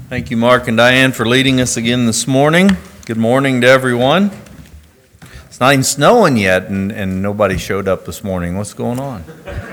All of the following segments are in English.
Thank you, Mark and Diane, for leading us again this morning. Good morning to everyone. It's not even snowing yet, and nobody showed up this morning. What's going on?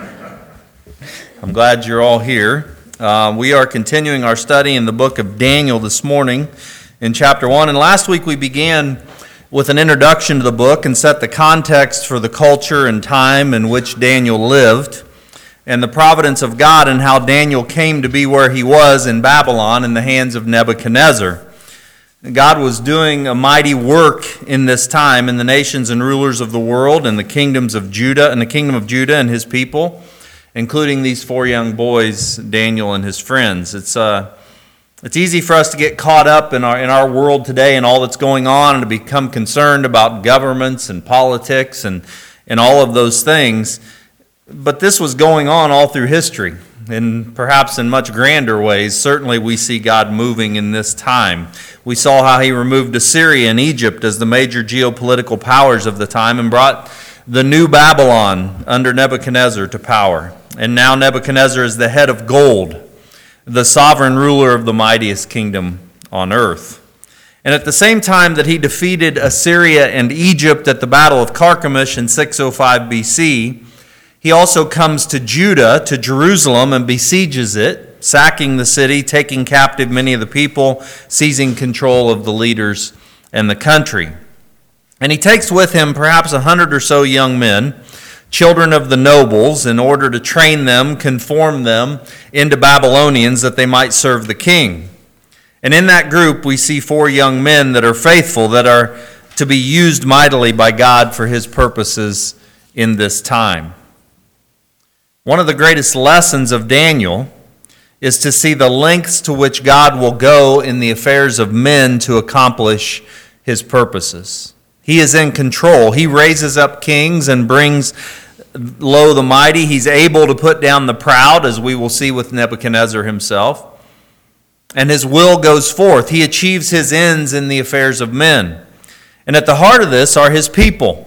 I'm glad you're all here. We are continuing our study in the book of Daniel this morning in chapter 1. And last week we began with an introduction to the book and set the context for the culture and time in which Daniel lived, and the providence of God and how Daniel came to be where he was in Babylon in the hands of Nebuchadnezzar. God was doing a mighty work in this time in the nations and rulers of the world and the kingdoms of Judah and the kingdom of Judah and his people, including these four young boys, Daniel and his friends. It's easy for us to get caught up in our world today and all that's going on and to become concerned about governments and politics and all of those things. But this was going on all through history, and perhaps in much grander ways. Certainly we see God moving in this time. We saw how he removed Assyria and Egypt as the major geopolitical powers of the time and brought the new Babylon under Nebuchadnezzar to power. And now Nebuchadnezzar is the head of gold, the sovereign ruler of the mightiest kingdom on earth. And at the same time that he defeated Assyria and Egypt at the Battle of Carchemish in 605 BC, he also comes to Judah, to Jerusalem, and besieges it, sacking the city, taking captive many of the people, seizing control of the leaders and the country. And he takes with him perhaps 100 or so young men, children of the nobles, in order to train them, conform them into Babylonians that they might serve the king. And in that group we see four young men that are faithful, that are to be used mightily by God for his purposes in this time. One of the greatest lessons of Daniel is to see the lengths to which God will go in the affairs of men to accomplish his purposes. He is in control. He raises up kings and brings low the mighty. He's able to put down the proud, as we will see with Nebuchadnezzar himself. And his will goes forth. He achieves his ends in the affairs of men. And at the heart of this are his people.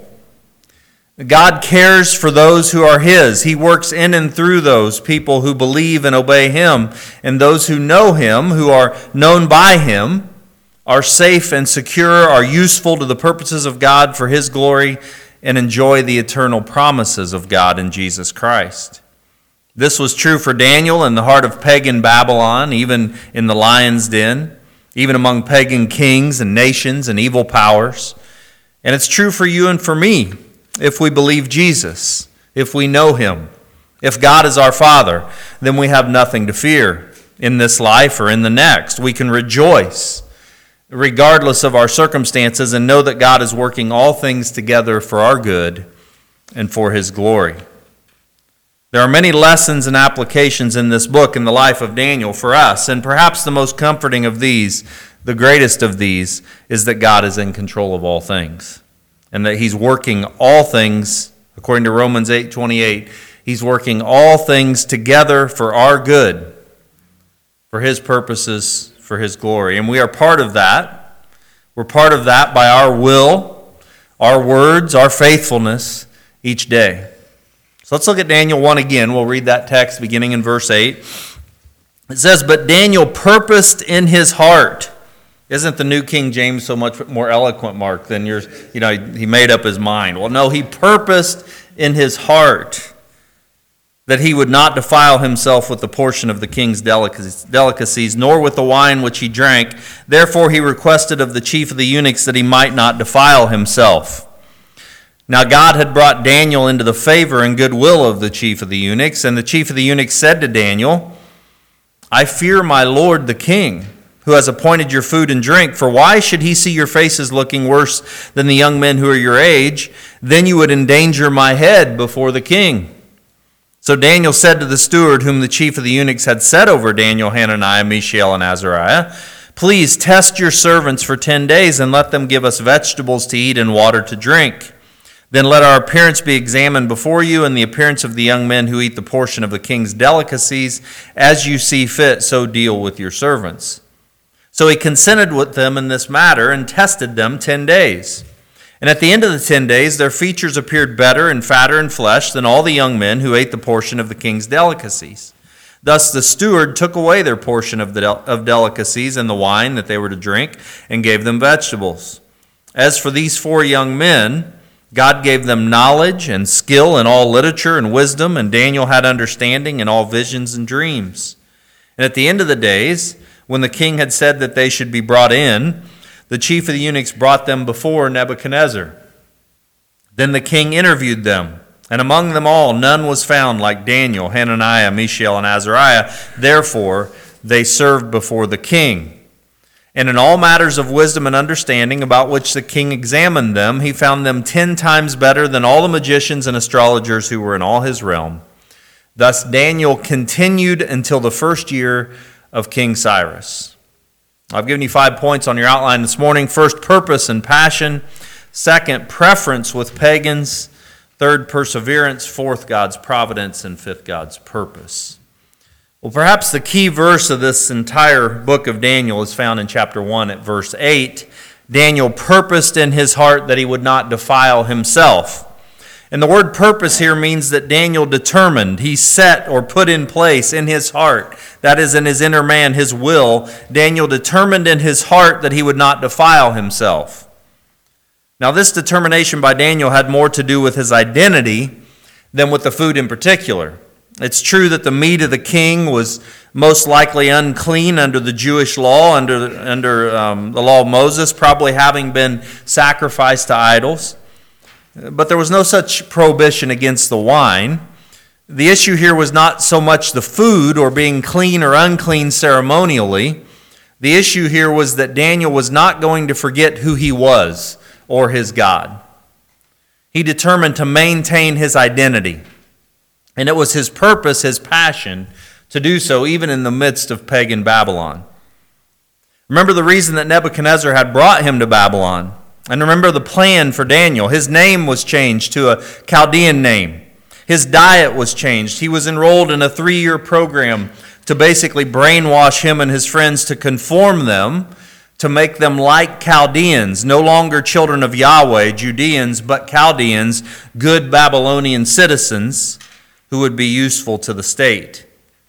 God cares for those who are his. He works in and through those people who believe and obey him. And those who know him, who are known by him, are safe and secure, are useful to the purposes of God for his glory, and enjoy the eternal promises of God in Jesus Christ. This was true for Daniel in the heart of pagan Babylon, even in the lion's den, even among pagan kings and nations and evil powers. And it's true for you and for me. If we believe Jesus, if we know him, if God is our Father, then we have nothing to fear in this life or in the next. We can rejoice regardless of our circumstances and know that God is working all things together for our good and for his glory. There are many lessons and applications in this book in the life of Daniel for us, and perhaps the most comforting of these, the greatest of these, is that God is in control of all things. And that he's working all things, according to Romans 8:28, he's working all things together for our good, for his purposes, for his glory. And we are part of that. We're part of that by our will, our words, our faithfulness each day. So let's look at Daniel 1 again. We'll read that text beginning in verse 8. It says, "But Daniel purposed in his heart." Isn't the New King James so much more eloquent, Mark, than yours? He made up his mind. Well, no, he purposed in his heart that he would not defile himself with the portion of the king's delicacies, nor with the wine which he drank. Therefore he requested of the chief of the eunuchs that he might not defile himself. Now God had brought Daniel into the favor and goodwill of the chief of the eunuchs, and the chief of the eunuchs said to Daniel, "I fear my lord the king, who has appointed your food and drink, for why should he see your faces looking worse than the young men who are your age? Then you would endanger my head before the king." So Daniel said to the steward, whom the chief of the eunuchs had set over Daniel, Hananiah, Mishael, and Azariah, "Please test your servants for 10 days, and let them give us vegetables to eat and water to drink. Then let our appearance be examined before you, and the appearance of the young men who eat the portion of the king's delicacies. As you see fit, so deal with your servants." So he consented with them in this matter and tested them 10 days. And at the end of the 10 days, their features appeared better and fatter in flesh than all the young men who ate the portion of the king's delicacies. Thus the steward took away their portion of delicacies and the wine that they were to drink, and gave them vegetables. As for these 4 young men, God gave them knowledge and skill in all literature and wisdom, and Daniel had understanding in all visions and dreams. And at the end of the days, when the king had said that they should be brought in, the chief of the eunuchs brought them before Nebuchadnezzar. Then the king interviewed them, and among them all none was found like Daniel, Hananiah, Mishael, and Azariah. Therefore they served before the king. And in all matters of wisdom and understanding about which the king examined them, he found them 10 times better than all the magicians and astrologers who were in all his realm. Thus Daniel continued until the first year of King Cyrus. I've given you 5 points on your outline this morning. First, purpose and passion. Second, preference with pagans. Third, perseverance. Fourth, God's providence. And fifth, God's purpose. Well, perhaps the key verse of this entire book of Daniel is found in chapter 1 at verse 8. Daniel purposed in his heart that he would not defile himself. And the word purpose here means that Daniel determined, he set or put in place in his heart, that is in his inner man, his will, Daniel determined in his heart that he would not defile himself. Now this determination by Daniel had more to do with his identity than with the food in particular. It's true that the meat of the king was most likely unclean under the Jewish law, under the law of Moses, probably having been sacrificed to idols. But there was no such prohibition against the wine. The issue here was not so much the food or being clean or unclean ceremonially. The issue here was that Daniel was not going to forget who he was or his God. He determined to maintain his identity. And it was his purpose, his passion, to do so even in the midst of pagan Babylon. Remember the reason that Nebuchadnezzar had brought him to Babylon. And remember the plan for Daniel. His name was changed to a Chaldean name. His diet was changed. He was enrolled in a 3-year program to basically brainwash him and his friends to conform them, to make them like Chaldeans, no longer children of Yahweh, Judeans, but Chaldeans, good Babylonian citizens who would be useful to the state.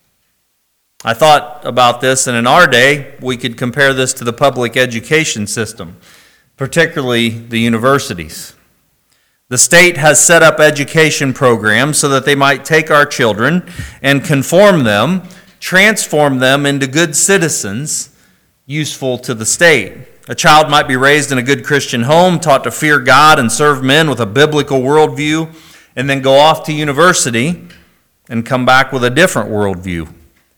I thought about this, and in our day, we could compare this to the public education system, particularly the universities. The state has set up education programs so that they might take our children and conform them, transform them into good citizens useful to the state. A child might be raised in a good Christian home, taught to fear God and serve men with a biblical worldview, and then go off to university and come back with a different worldview.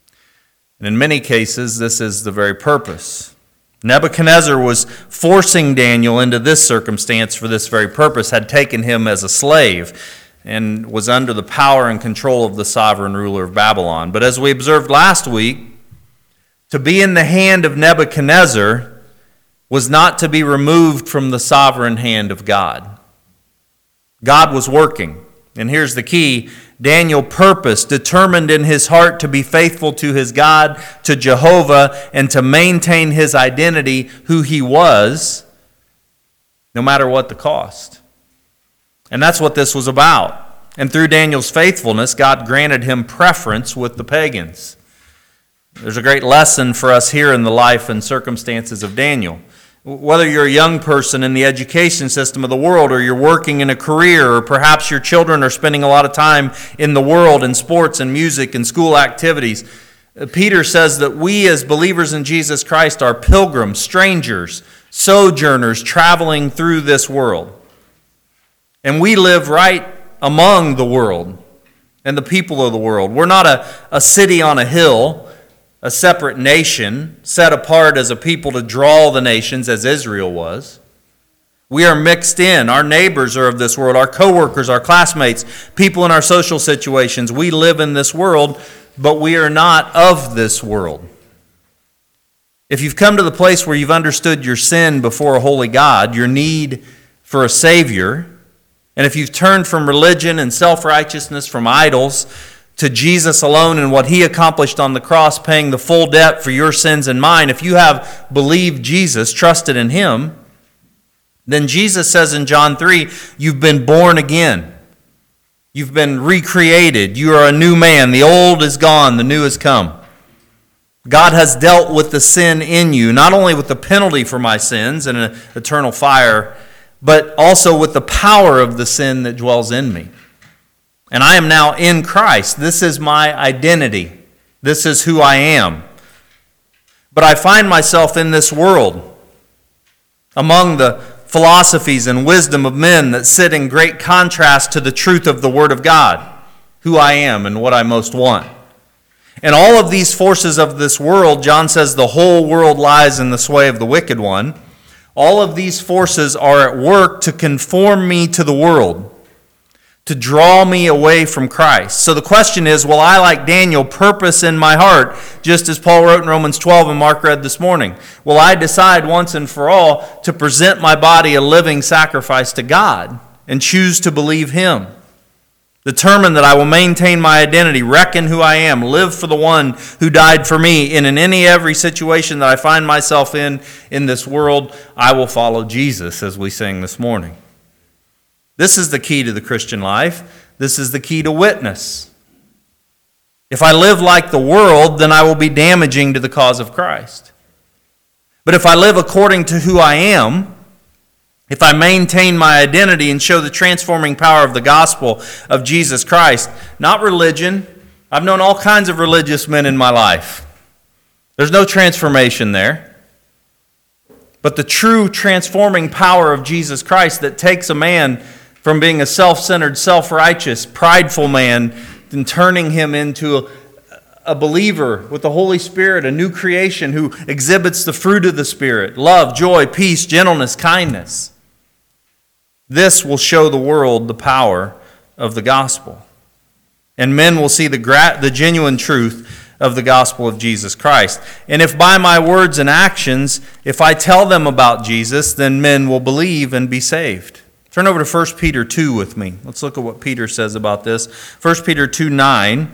And in many cases, this is the very purpose. Nebuchadnezzar was forcing Daniel into this circumstance for this very purpose, had taken him as a slave, and was under the power and control of the sovereign ruler of Babylon. But as we observed last week, to be in the hand of Nebuchadnezzar was not to be removed from the sovereign hand of God. God was working. And here's the key. Daniel purposed, determined in his heart to be faithful to his God, to Jehovah, and to maintain his identity, who he was, no matter what the cost. And that's what this was about. And through Daniel's faithfulness, God granted him preference with the pagans. There's a great lesson for us here in the life and circumstances of Daniel. Whether you're a young person in the education system of the world, or you're working in a career, or perhaps your children are spending a lot of time in the world in sports and music and school activities, Peter says that we as believers in Jesus Christ are pilgrims, strangers, sojourners traveling through this world. And we live right among the world and the people of the world. We're not a city on a hill, a separate nation, set apart as a people to draw the nations as Israel was. We are mixed in. Our neighbors are of this world, our co-workers, our classmates, people in our social situations. We live in this world, but we are not of this world. If you've come to the place where you've understood your sin before a holy God, your need for a Savior, and if you've turned from religion and self-righteousness, from idols, to Jesus alone and what he accomplished on the cross, paying the full debt for your sins and mine, if you have believed Jesus, trusted in him, then Jesus says in John 3, you've been born again. You've been recreated. You are a new man. The old is gone. The new has come. God has dealt with the sin in you, not only with the penalty for my sins and an eternal fire, but also with the power of the sin that dwells in me. And I am now in Christ. This is my identity. This is who I am. But I find myself in this world, among the philosophies and wisdom of men that sit in great contrast to the truth of the Word of God, who I am and what I most want. And all of these forces of this world, John says the whole world lies in the sway of the wicked one. All of these forces are at work to conform me to the world, to draw me away from Christ. So the question is, will I, like Daniel, purpose in my heart, just as Paul wrote in Romans 12 and Mark read this morning? Will I decide once and for all to present my body a living sacrifice to God and choose to believe Him? Determine that I will maintain my identity, reckon who I am, live for the one who died for me, and in every situation that I find myself in this world, I will follow Jesus, as we sang this morning. This is the key to the Christian life. This is the key to witness. If I live like the world, then I will be damaging to the cause of Christ. But if I live according to who I am, if I maintain my identity and show the transforming power of the gospel of Jesus Christ, not religion. I've known all kinds of religious men in my life. There's no transformation there. But the true transforming power of Jesus Christ that takes a man from being a self-centered, self-righteous, prideful man and turning him into a believer with the Holy Spirit, a new creation who exhibits the fruit of the Spirit, love, joy, peace, gentleness, kindness. This will show the world the power of the gospel. And men will see the genuine truth of the gospel of Jesus Christ. And if by my words and actions, if I tell them about Jesus, then men will believe and be saved. Turn over to 1 Peter 2 with me. Let's look at what Peter says about this. 1 Peter 2:9.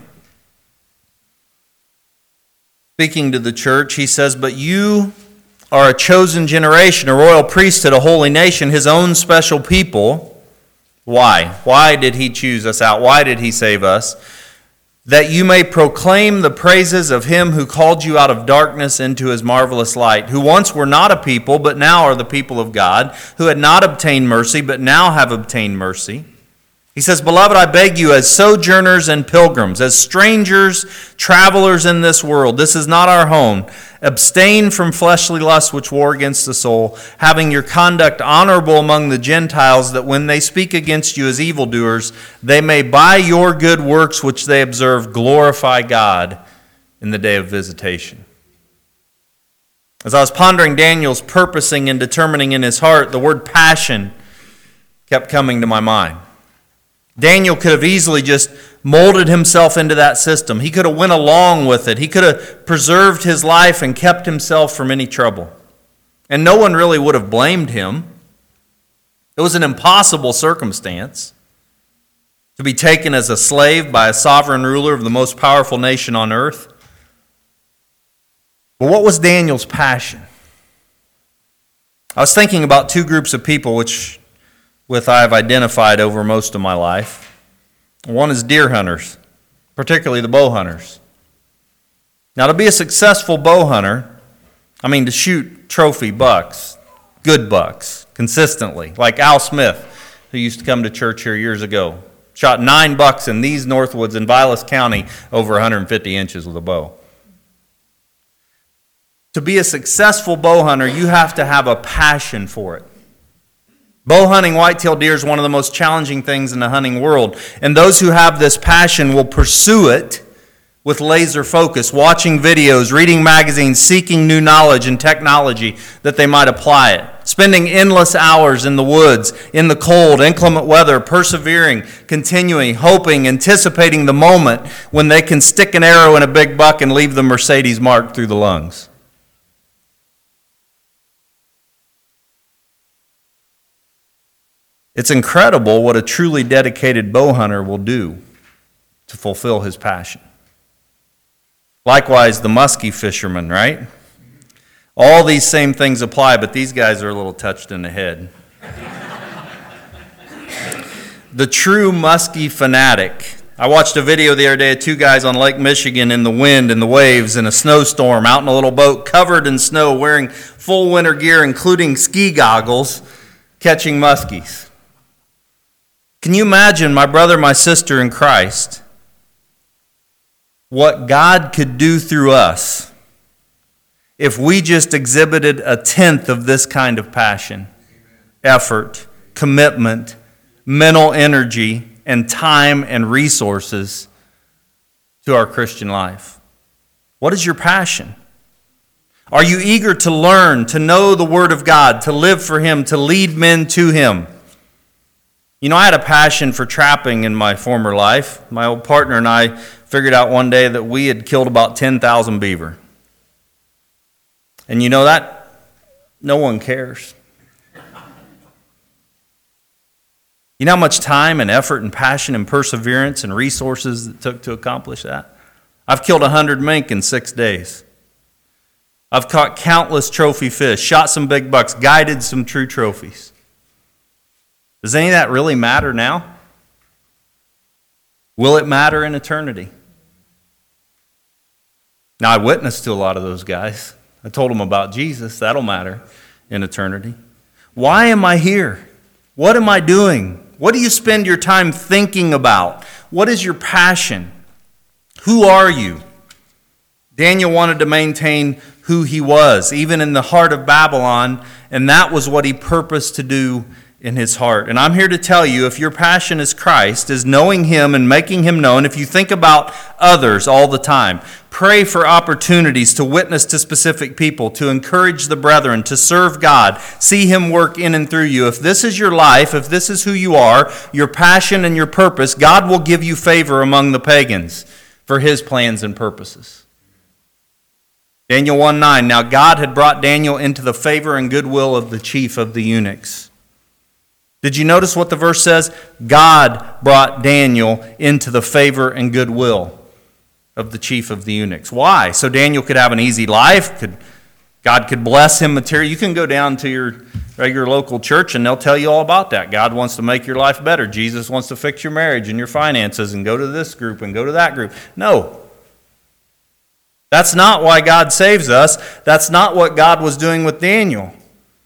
Speaking to the church, he says, "But you are a chosen generation, a royal priesthood, a holy nation, His own special people." Why? Why did He choose us out? Why did He save us? "That you may proclaim the praises of Him who called you out of darkness into His marvelous light, who once were not a people, but now are the people of God, who had not obtained mercy, but now have obtained mercy." He says, "Beloved, I beg you, as sojourners and pilgrims, as strangers, travelers in this world, this is not our home, abstain from fleshly lusts which war against the soul, having your conduct honorable among the Gentiles, that when they speak against you as evildoers, they may by your good works which they observe glorify God in the day of visitation." As I was pondering Daniel's purposing and determining in his heart, the word passion kept coming to my mind. Daniel could have easily just molded himself into that system. He could have went along with it. He could have preserved his life and kept himself from any trouble. And no one really would have blamed him. It was an impossible circumstance to be taken as a slave by a sovereign ruler of the most powerful nation on earth. But what was Daniel's passion? I was thinking about two groups of people with I have identified over most of my life. One is deer hunters, particularly the bow hunters. Now, to be a successful bow hunter, to shoot trophy bucks, good bucks, consistently, like Al Smith, who used to come to church here years ago, shot 9 bucks in these Northwoods in Vilas County over 150 inches with a bow. To be a successful bow hunter, you have to have a passion for it. Bow hunting whitetail deer is one of the most challenging things in the hunting world. And those who have this passion will pursue it with laser focus, watching videos, reading magazines, seeking new knowledge and technology that they might apply it. Spending endless hours in the woods, in the cold, inclement weather, persevering, continuing, hoping, anticipating the moment when they can stick an arrow in a big buck and leave the Mercedes marked through the lungs. It's incredible what a truly dedicated bow hunter will do to fulfill his passion. Likewise, the muskie fisherman, right? All these same things apply, but these guys are a little touched in the head. the true muskie fanatic. I watched a video the other day of two guys on Lake Michigan in the wind and the waves in a snowstorm out in a little boat covered in snow wearing full winter gear including ski goggles catching muskies. Can you imagine, my brother, my sister in Christ, what God could do through us if we just exhibited a tenth of this kind of passion, effort, commitment, mental energy, and time and resources to our Christian life? What is your passion? Are you eager to learn, to know the Word of God, to live for Him, to lead men to Him? You know, I had a passion for trapping in my former life. My old partner and I figured out one day that we had killed about 10,000 beaver. And you know that? No one cares. You know how much time and effort and passion and perseverance and resources it took to accomplish that? I've killed 100 mink in 6 days. I've caught countless trophy fish, shot some big bucks, guided some true trophies. Does any of that really matter now? Will it matter in eternity? Now, I witnessed to a lot of those guys. I told them about Jesus. That'll matter in eternity. Why am I here? What am I doing? What do you spend your time thinking about? What is your passion? Who are you? Daniel wanted to maintain who he was, even in the heart of Babylon, and that was what he purposed to do in his heart. And I'm here to tell you, if your passion is Christ, is knowing Him and making Him known, if you think about others all the time, pray for opportunities to witness to specific people, to encourage the brethren, to serve God, see Him work in and through you. If this is your life, if this is who you are, your passion and your purpose, God will give you favor among the pagans for His plans and purposes. Daniel 1:9, now God had brought Daniel into the favor and goodwill of the chief of the eunuchs. Did you notice what the verse says? God brought Daniel into the favor and goodwill of the chief of the eunuchs. Why? So Daniel could have an easy life. God could bless him materially. You can go down to your regular local church and they'll tell you all about that. God wants to make your life better. Jesus wants to fix your marriage and your finances and go to this group and go to that group. No. That's not why God saves us. That's not what God was doing with Daniel.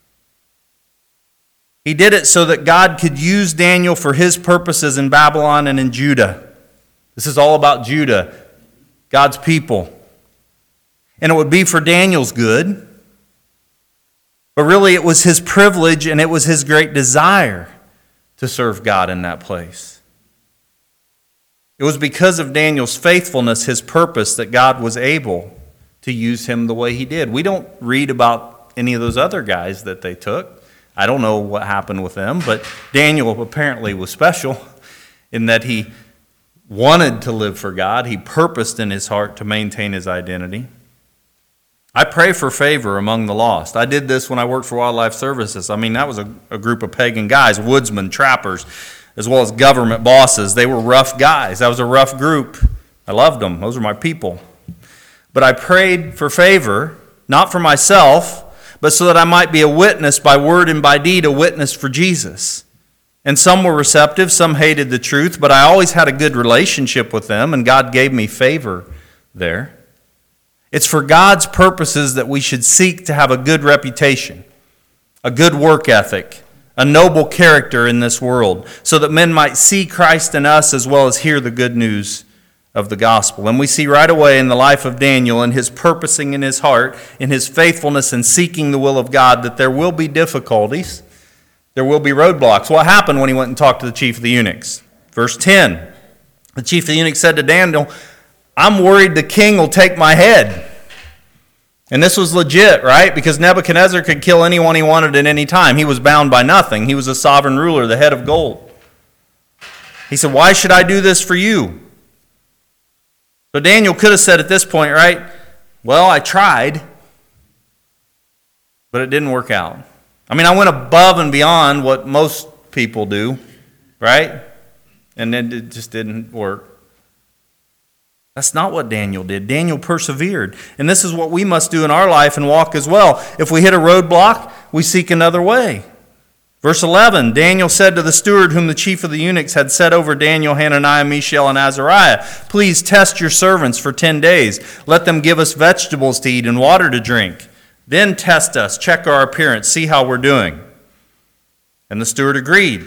He did it so that God could use Daniel for His purposes in Babylon and in Judah. This is all about Judah, God's people. And it would be for Daniel's good. But really it was his privilege and it was his great desire to serve God in that place. It was because of Daniel's faithfulness, his purpose, that God was able to use him the way He did. We don't read about any of those other guys that they took. I don't know what happened with them, but Daniel apparently was special in that he wanted to live for God. He purposed in his heart to maintain his identity. I pray for favor among the lost. I did this when I worked for Wildlife Services. I mean, that was a group of pagan guys, woodsmen, trappers, as well as government bosses. They were rough guys. That was a rough group. I loved them. Those were my people. But I prayed for favor, not for myself, but so that I might be a witness by word and by deed, a witness for Jesus. And some were receptive, some hated the truth, but I always had a good relationship with them, and God gave me favor there. It's for God's purposes that we should seek to have a good reputation, a good work ethic, a noble character in this world, so that men might see Christ in us as well as hear the good news of the gospel. And we see right away in the life of Daniel and his purposing in his heart, in his faithfulness and seeking the will of God, that there will be difficulties, there will be roadblocks. What happened when he went and talked to the chief of the eunuchs? Verse 10, the chief of the eunuchs said to Daniel, I'm worried the king will take my head. And this was legit, right? Because Nebuchadnezzar could kill anyone he wanted at any time. He was bound by nothing. He was a sovereign ruler, the head of gold. He said, why should I do this for you? So Daniel could have said at this point, right, well, I tried, but it didn't work out. I mean, I went above and beyond what most people do, right? And then it just didn't work. That's not what Daniel did. Daniel persevered. And this is what we must do in our life and walk as well. If we hit a roadblock, we seek another way. Verse 11, Daniel said to the steward whom the chief of the eunuchs had set over Daniel, Hananiah, Mishael, and Azariah, "Please test your servants for 10 days. Let them give us vegetables to eat and water to drink. Then test us, check our appearance, see how we're doing." And the steward agreed.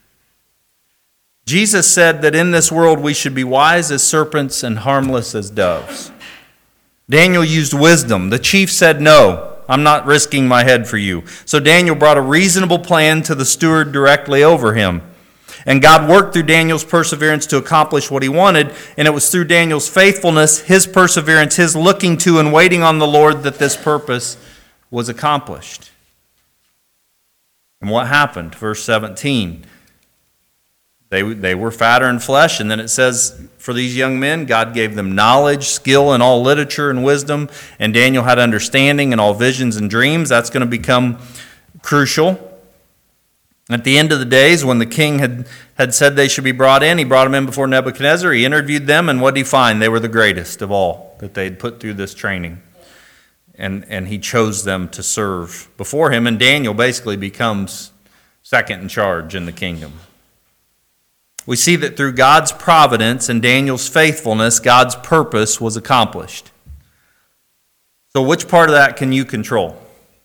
Jesus said that in this world we should be wise as serpents and harmless as doves. Daniel used wisdom. The chief said, "No, I'm not risking my head for you." So Daniel brought a reasonable plan to the steward directly over him. And God worked through Daniel's perseverance to accomplish what he wanted, and it was through Daniel's faithfulness, his perseverance, his looking to and waiting on the Lord that this purpose was accomplished. And what happened? Verse 17. They were fatter in flesh, and then it says, for these young men, God gave them knowledge, skill in all literature and wisdom, and Daniel had understanding in all visions and dreams. That's going to become crucial. At the end of the days, when the king had said they should be brought in, he brought them in before Nebuchadnezzar. He interviewed them, and what did he find? They were the greatest of all that they had put through this training. And he chose them to serve before him, and Daniel basically becomes second in charge in the kingdom. We see that through God's providence and Daniel's faithfulness, God's purpose was accomplished. So which part of that can you control?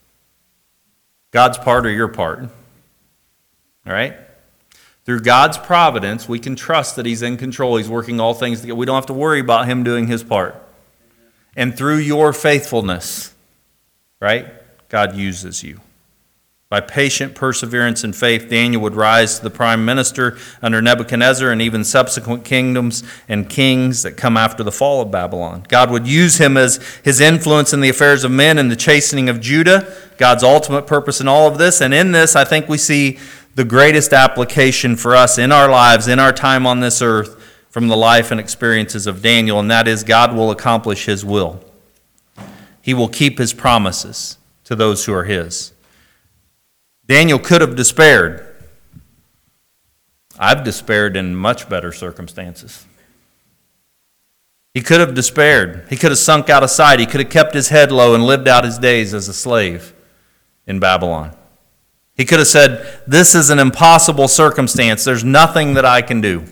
God's part or your part? All right? Through God's providence, we can trust that He's in control. He's working all things together. We don't have to worry about Him doing His part. And through your faithfulness, right, God uses you. By patient perseverance and faith, Daniel would rise to the prime minister under Nebuchadnezzar and even subsequent kingdoms and kings that come after the fall of Babylon. God would use him as his influence in the affairs of men and the chastening of Judah, God's ultimate purpose in all of this. And in this, I think we see the greatest application for us in our lives, in our time on this earth, from the life and experiences of Daniel, and that is God will accomplish His will. He will keep His promises to those who are His. Daniel could have despaired. I've despaired in much better circumstances. He could have despaired. He could have sunk out of sight. He could have kept his head low and lived out his days as a slave in Babylon. He could have said, "This is an impossible circumstance. There's nothing that I can do."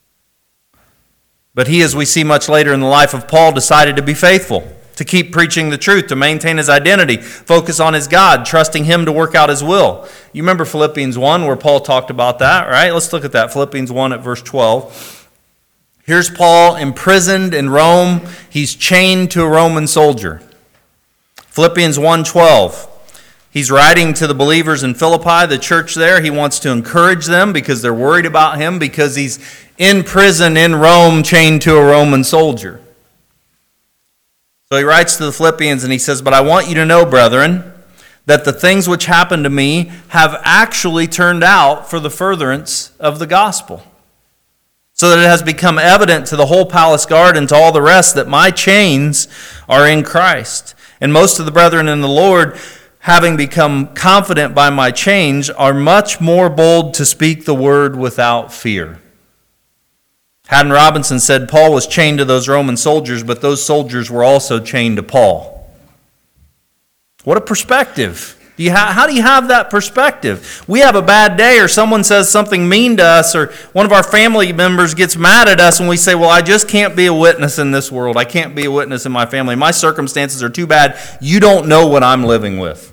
But he, as we see much later in the life of Paul, decided to be faithful, to keep preaching the truth, to maintain his identity, focus on his God, trusting Him to work out His will. You remember Philippians 1 where Paul talked about that, right? Let's look at that. Philippians 1 at verse 12. Here's Paul imprisoned in Rome. He's chained to a Roman soldier. Philippians 1:12. He's writing to the believers in Philippi, the church there. He wants to encourage them because they're worried about him because he's in prison in Rome, chained to a Roman soldier. So he writes to the Philippians and he says, "But I want you to know, brethren, that the things which happened to me have actually turned out for the furtherance of the gospel, so that it has become evident to the whole palace guard and to all the rest that my chains are in Christ. And most of the brethren in the Lord, having become confident by my chains, are much more bold to speak the word without fear." Haddon Robinson said Paul was chained to those Roman soldiers, but those soldiers were also chained to Paul. What a perspective. How do you have that perspective? We have a bad day or someone says something mean to us or one of our family members gets mad at us and we say, "Well, I just can't be a witness in this world. I can't be a witness in my family. My circumstances are too bad. You don't know what I'm living with."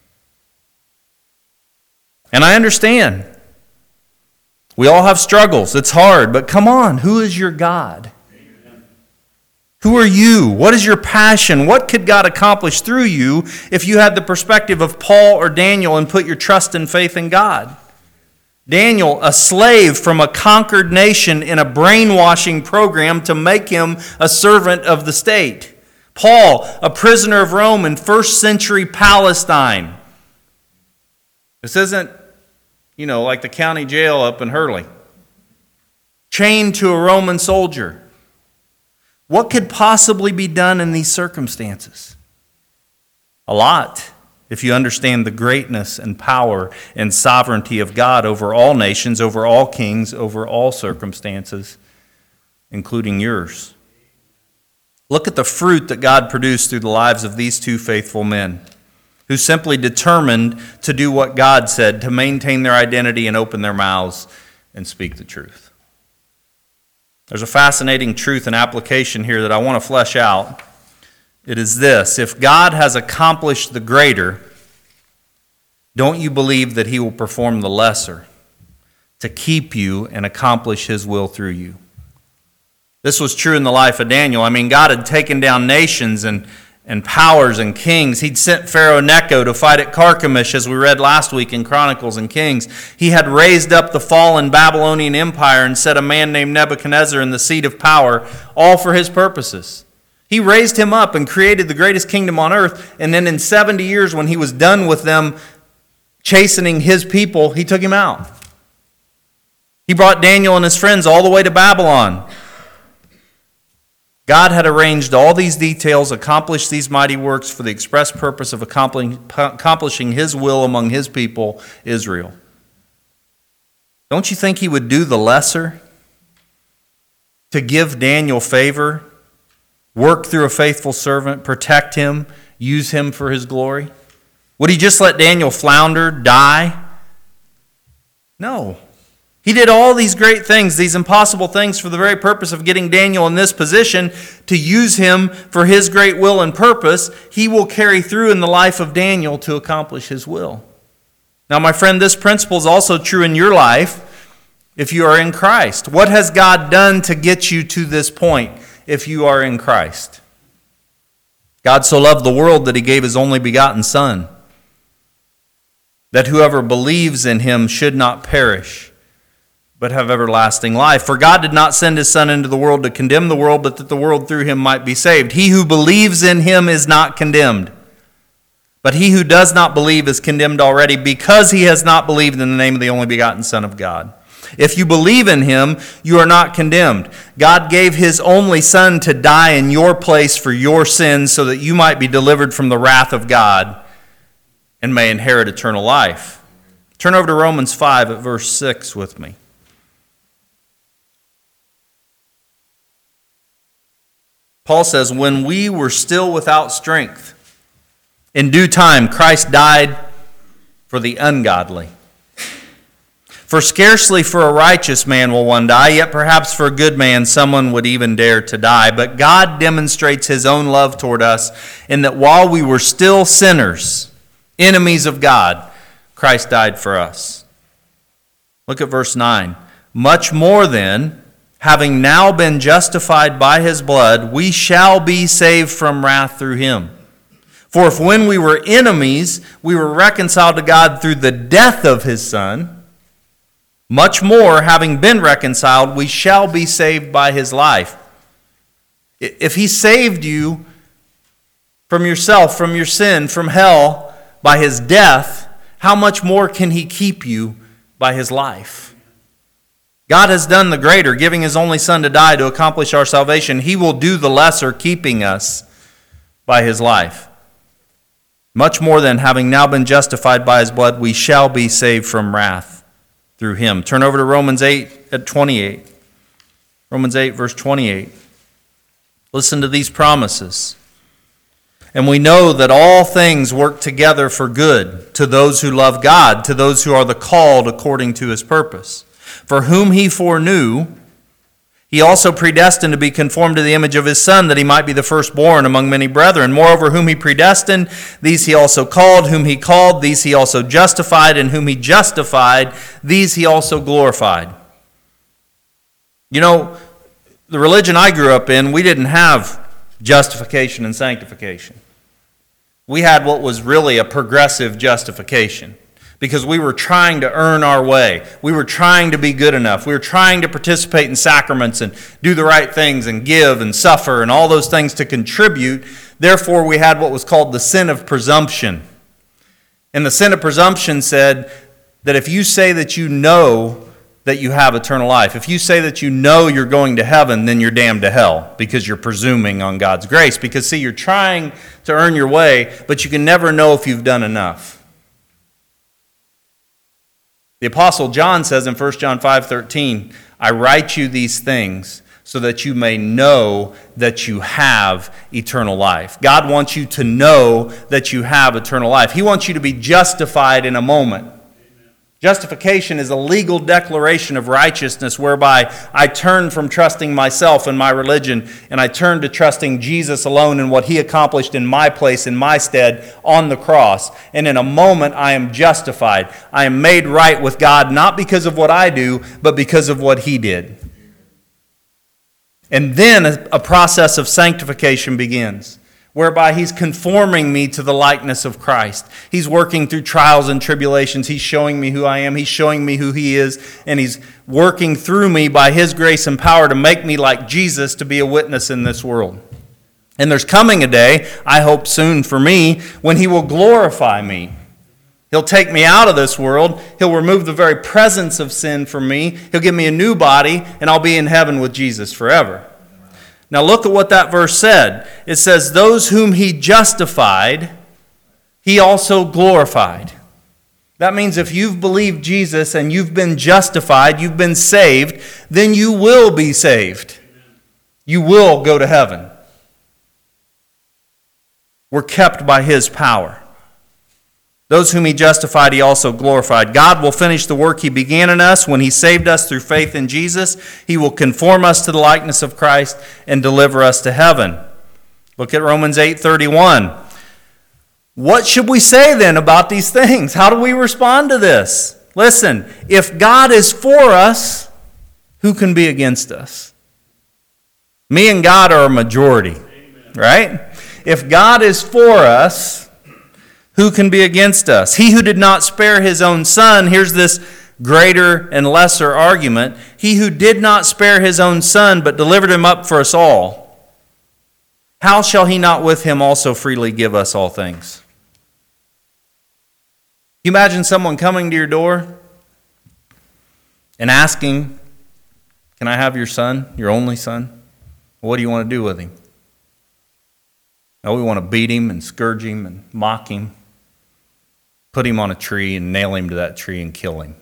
And I understand. We all have struggles. It's hard, but come on, who is your God? Who are you? What is your passion? What could God accomplish through you if you had the perspective of Paul or Daniel and put your trust and faith in God? Daniel, a slave from a conquered nation in a brainwashing program to make him a servant of the state. Paul, a prisoner of Rome in first century Palestine. This isn't like the county jail up in Hurley. Chained to a Roman soldier. What could possibly be done in these circumstances? A lot, if you understand the greatness and power and sovereignty of God over all nations, over all kings, over all circumstances, including yours. Look at the fruit that God produced through the lives of these two faithful men. who simply determined to do what God said, to maintain their identity and open their mouths and speak the truth. There's a fascinating truth and application here that I want to flesh out. It is this: if God has accomplished the greater, don't you believe that he will perform the lesser to keep you and accomplish his will through you? This was true in the life of Daniel. I mean, God had taken down nations and powers and kings. He'd sent Pharaoh Necho to fight at Carchemish, as we read last week in Chronicles and Kings. He had raised up the fallen Babylonian Empire and set a man named Nebuchadnezzar in the seat of power, all for his purposes. He raised him up and created the greatest kingdom on earth, and then in 70 years, when he was done with them chastening his people, he took him out. He brought Daniel and his friends all the way to Babylon. God had arranged all these details, accomplished these mighty works for the express purpose of accomplishing his will among his people, Israel. Don't you think he would do the lesser to give Daniel favor, work through a faithful servant, protect him, use him for his glory? Would he just let Daniel flounder, die? No. He did all these great things, these impossible things, for the very purpose of getting Daniel in this position to use him for his great will and purpose. He will carry through in the life of Daniel to accomplish his will. Now, my friend, this principle is also true in your life if you are in Christ. What has God done to get you to this point if you are in Christ? God so loved the world that he gave his only begotten Son, that whoever believes in him should not perish, but have everlasting life. For God did not send his Son into the world to condemn the world, but that the world through him might be saved. He who believes in him is not condemned, but he who does not believe is condemned already, because he has not believed in the name of the only begotten Son of God. If you believe in him, you are not condemned. God gave his only Son to die in your place for your sins, so that you might be delivered from the wrath of God and may inherit eternal life. Turn over to Romans 5 at verse 6 with me. Paul says, when we were still without strength, in due time Christ died for the ungodly. For scarcely for a righteous man will one die, yet perhaps for a good man someone would even dare to die. But God demonstrates his own love toward us in that while we were still sinners, enemies of God, Christ died for us. Look at verse 9. Much more then, having now been justified by his blood, we shall be saved from wrath through him. For if when we were enemies, we were reconciled to God through the death of his Son, much more, having been reconciled, we shall be saved by his life. If he saved you from yourself, from your sin, from hell, by his death, how much more can he keep you by his life? God has done the greater, giving his only Son to die to accomplish our salvation. He will do the lesser, keeping us by his life. Much more than, having now been justified by his blood, we shall be saved from wrath through him. Turn over to Romans 8 at 28. Romans 8, verse 28. Listen to these promises. And we know that all things work together for good to those who love God, to those who are the called according to his purpose. For whom he foreknew, he also predestined to be conformed to the image of his Son, that he might be the firstborn among many brethren. Moreover, whom he predestined, these he also called. Whom he called, these he also justified. And whom he justified, these he also glorified. You know, the religion I grew up in, we didn't have justification and sanctification. We had what was really a progressive justification, because we were trying to earn our way. We were trying to be good enough. We were trying to participate in sacraments and do the right things and give and suffer and all those things to contribute. Therefore, we had what was called the sin of presumption. And the sin of presumption said that if you say that you know that you have eternal life, if you say that you know you're going to heaven, then you're damned to hell, because you're presuming on God's grace. Because, see, you're trying to earn your way, but you can never know if you've done enough. The Apostle John says in 1 John 5:13, I write you these things so so that you may know that you have eternal life. God wants you to know that you have eternal life. He wants you to be justified in a moment. Justification is a legal declaration of righteousness whereby I turn from trusting myself and my religion and I turn to trusting Jesus alone and what He accomplished in my place, in my stead, on the cross. And in a moment I am justified. I am made right with God not because of what I do, but because of what He did. And then a process of sanctification begins, whereby He's conforming me to the likeness of Christ. He's working through trials and tribulations. He's showing me who I am. He's showing me who He is. And He's working through me by His grace and power to make me like Jesus, to be a witness in this world. And there's coming a day, I hope soon for me, when He will glorify me. He'll take me out of this world. He'll remove the very presence of sin from me. He'll give me a new body, and I'll be in heaven with Jesus forever. Now look at what that verse said. It says, those whom He justified, He also glorified. That means if you've believed Jesus and you've been justified, you've been saved, then you will be saved. You will go to heaven. We're kept by His power. Those whom He justified, He also glorified. God will finish the work He began in us when He saved us through faith in Jesus. He will conform us to the likeness of Christ and deliver us to heaven. Look at Romans 8:31. What should we say then about these things? How do we respond to this? Listen, if God is for us, who can be against us? Me and God are a majority, right? If God is for us, who can be against us? He who did not spare His own Son, here's this greater and lesser argument. He who did not spare His own Son, but delivered Him up for us all, how shall He not with Him also freely give us all things? You imagine someone coming to your door and asking, can I have your son, your only son? What do you want to do with him? Oh, we want to beat him and scourge him and mock him. Put him on a tree and nail him to that tree and kill him. Can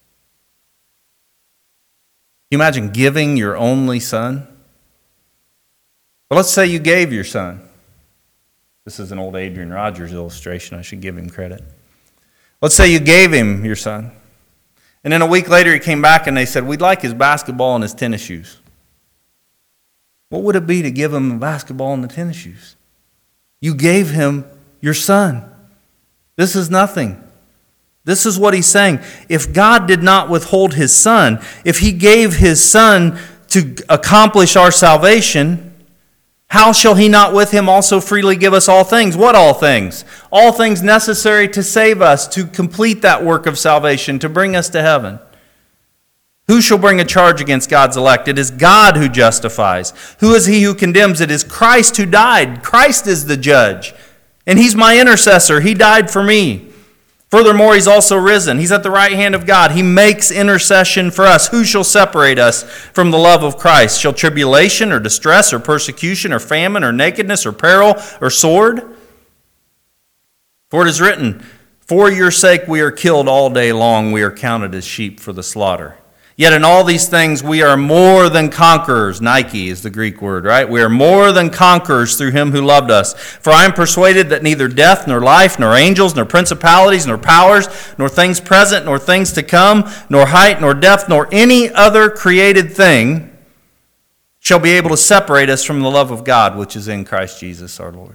you imagine giving your only son? Well, let's say you gave your son. This is an old Adrian Rogers illustration. I should give him credit. Let's say you gave him your son. And then a week later he came back and they said, we'd like his basketball and his tennis shoes. What would it be to give him the basketball and the tennis shoes? You gave him your son. This is nothing. This is what he's saying. If God did not withhold His Son, if He gave His Son to accomplish our salvation, how shall He not with Him also freely give us all things? What all things? All things necessary to save us, to complete that work of salvation, to bring us to heaven. Who shall bring a charge against God's elect? It is God who justifies. Who is he who condemns? It is Christ who died. Christ is the judge. And He's my intercessor. He died for me. Furthermore, He's also risen. He's at the right hand of God. He makes intercession for us. Who shall separate us from the love of Christ? Shall tribulation or distress or persecution or famine or nakedness or peril or sword? For it is written, for your sake we are killed all day long. We are counted as sheep for the slaughter. Yet in all these things we are more than conquerors. Nike is the Greek word, right? We are more than conquerors through Him who loved us. For I am persuaded that neither death, nor life, nor angels, nor principalities, nor powers, nor things present, nor things to come, nor height, nor depth, nor any other created thing shall be able to separate us from the love of God, which is in Christ Jesus our Lord.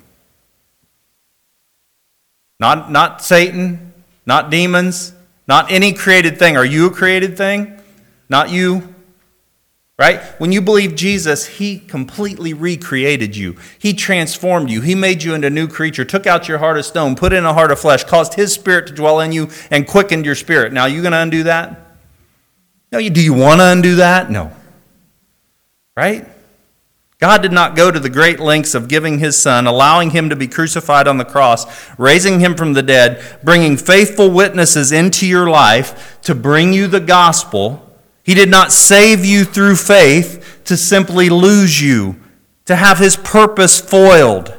Not Satan, not demons, not any created thing. Are you a created thing? Not you, right? When you believe Jesus, He completely recreated you. He transformed you. He made you into a new creature, took out your heart of stone, put in a heart of flesh, caused His Spirit to dwell in you, and quickened your spirit. Now, are you going to undo that? No. Do you want to undo that? No. Right? God did not go to the great lengths of giving His Son, allowing Him to be crucified on the cross, raising Him from the dead, bringing faithful witnesses into your life to bring you the gospel. He did not save you through faith to simply lose you, to have His purpose foiled.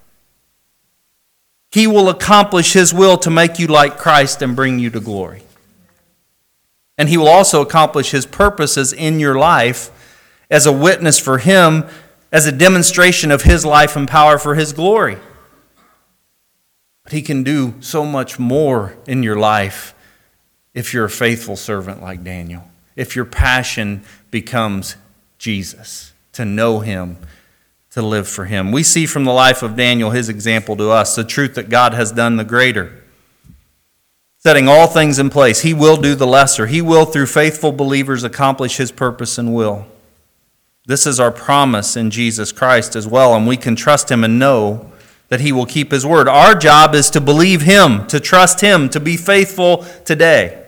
He will accomplish His will to make you like Christ and bring you to glory. And He will also accomplish His purposes in your life as a witness for him, as a demonstration of his life and power for his glory. But he can do so much more in your life if you're a faithful servant like Daniel. If your passion becomes Jesus, to know him, to live for him. We see from the life of Daniel his example to us, the truth that God has done the greater. Setting all things in place, he will do the lesser. He will, through faithful believers, accomplish his purpose and will. This is our promise in Jesus Christ as well, and we can trust him and know that he will keep his word. Our job is to believe him, to trust him, to be faithful today.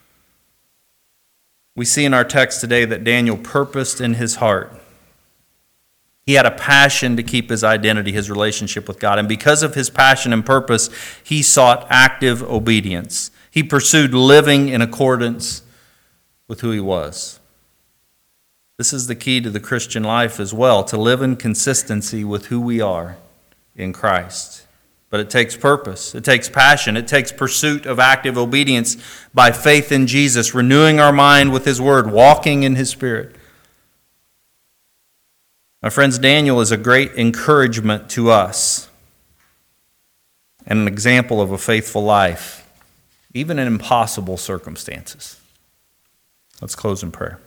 We see in our text today that Daniel purposed in his heart. He had a passion to keep his identity, his relationship with God. And because of his passion and purpose, he sought active obedience. He pursued living in accordance with who he was. This is the key to the Christian life as well, to live in consistency with who we are in Christ. But it takes purpose, it takes passion, it takes pursuit of active obedience by faith in Jesus, renewing our mind with his word, walking in his Spirit. My friends, Daniel is a great encouragement to us and an example of a faithful life, even in impossible circumstances. Let's close in prayer.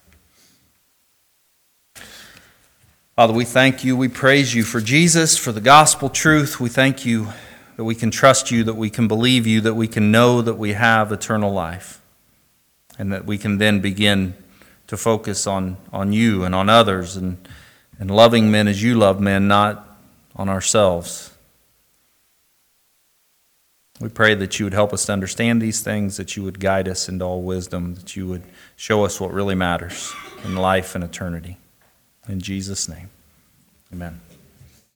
Father, we thank you, we praise you for Jesus, for the gospel truth. We thank you that we can trust you, that we can believe you, that we can know that we have eternal life, and that we can then begin to focus on you and on others and loving men as you love men, not on ourselves. We pray that you would help us to understand these things, that you would guide us into all wisdom, that you would show us what really matters in life and eternity. In Jesus' name, amen.